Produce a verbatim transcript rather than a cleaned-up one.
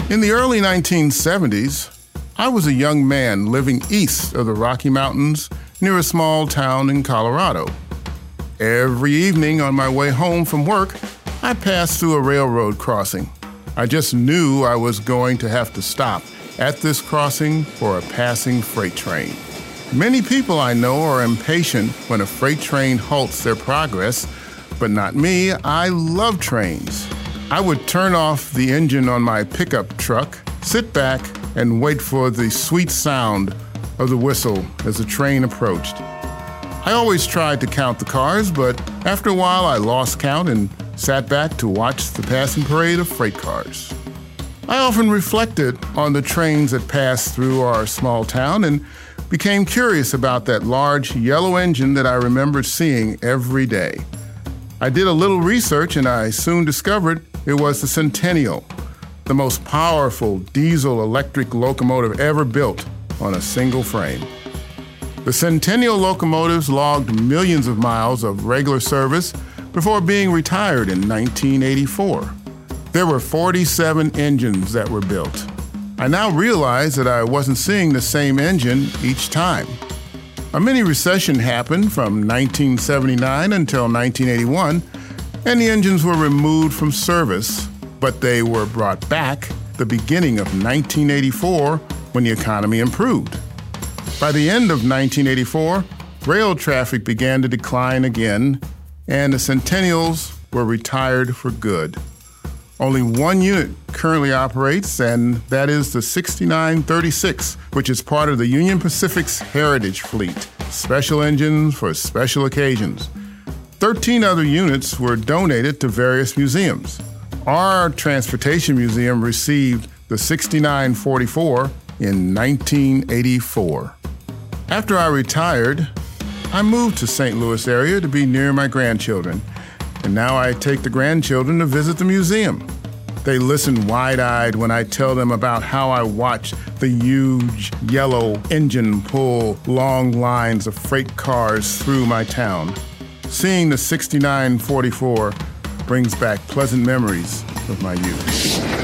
In the early nineteen seventies, I was a young man living east of the Rocky Mountains near a small town in Colorado. Every evening on my way home from work, I passed through a railroad crossing. I just knew I was going to have to stop at this crossing for a passing freight train. Many people I know are impatient when a freight train halts their progress, but not me. I love trains. I would turn off the engine on my pickup truck, sit back, and wait for the sweet sound of the whistle as the train approached. I always tried to count the cars, but after a while I lost count and sat back to watch the passing parade of freight cars. I often reflected on the trains that passed through our small town and became curious about that large yellow engine that I remembered seeing every day. I did a little research and I soon discovered it was the Centennial, the most powerful diesel-electric locomotive ever built on a single frame. The Centennial locomotives logged millions of miles of regular service before being retired in nineteen eighty-four. There were forty-seven engines that were built. I now realize that I wasn't seeing the same engine each time. A mini recession happened from nineteen seventy-nine until nineteen eighty-one, and the engines were removed from service, but they were brought back the beginning of nineteen eighty-four when the economy improved. By the end of nineteen eighty-four, rail traffic began to decline again, and the Centennials were retired for good. Only one unit currently operates, and that is the sixty-nine thirty-six, which is part of the Union Pacific's Heritage Fleet, special engines for special occasions. Thirteen other units were donated to various museums. Our transportation museum received the sixty-nine forty-four in nineteen eighty-four. After I retired, I moved to Saint Louis area to be near my grandchildren, and now I take the grandchildren to visit the museum. They listen wide-eyed when I tell them about how I watch the huge yellow engine pull long lines of freight cars through my town. Seeing the sixty-nine forty-four brings back pleasant memories of my youth.